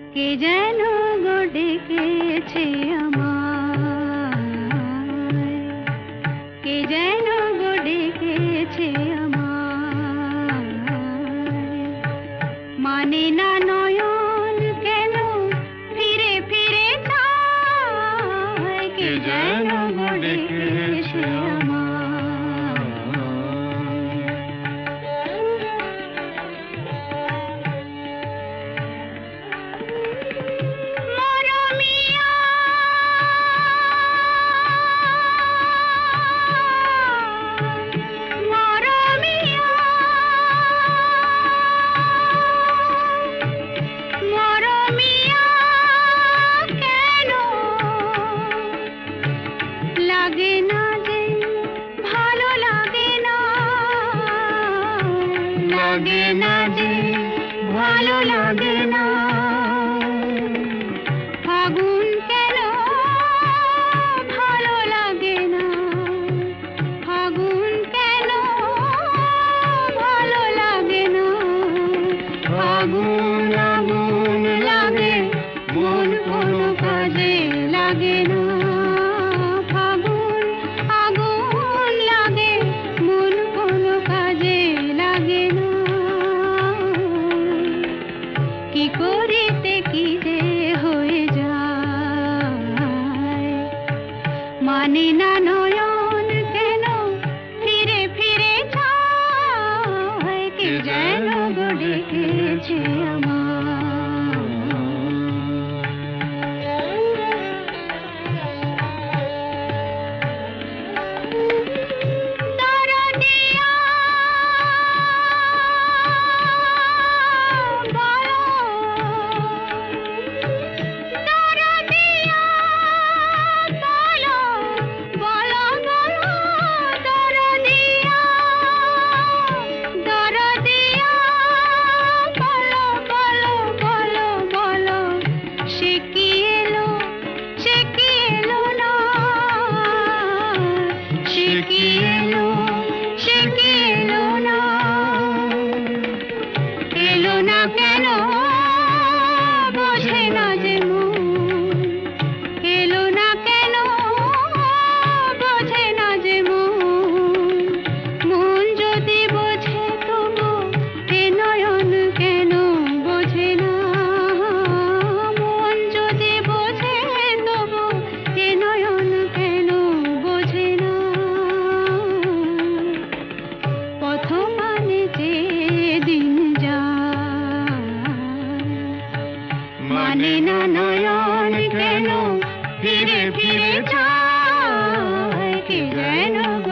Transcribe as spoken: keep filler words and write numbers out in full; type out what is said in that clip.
কে যেন গো ডেকেছে আমায়, কে যেন গো ডেকেছে আমায়। মানে না নয়ন কেন ফিরে ফিরে চায়, কে যেন গো ডেকেছে আমায়। লাগে না যে ভালো লাগে না, লাগে না যে ভালো লাগে না। ফাগুন কেন ভালো লাগে না, ফাগুন কেন ভালো লাগে না। ফাগুন আগুন লাগে মন কোনো কাজে লাগে না। কি করিতে কি যে হয়ে যায়, মানে না নয়ন কেন ফিরে ফিরে চায়, কে যেন গো ডেকেছে আমায়। এলো না কেন বোঝে না যে মন, এলো না কেন বোঝে না যে মন। মন যদি বোঝে তবু এ নয়ন কেন বোঝে না, মন যদি বোঝে তবু এ নয়ন কেন বোঝে না। পথ মানে যে দিন মানে না নয়ন কেন ফিরে ফিরে চায়, কে যেন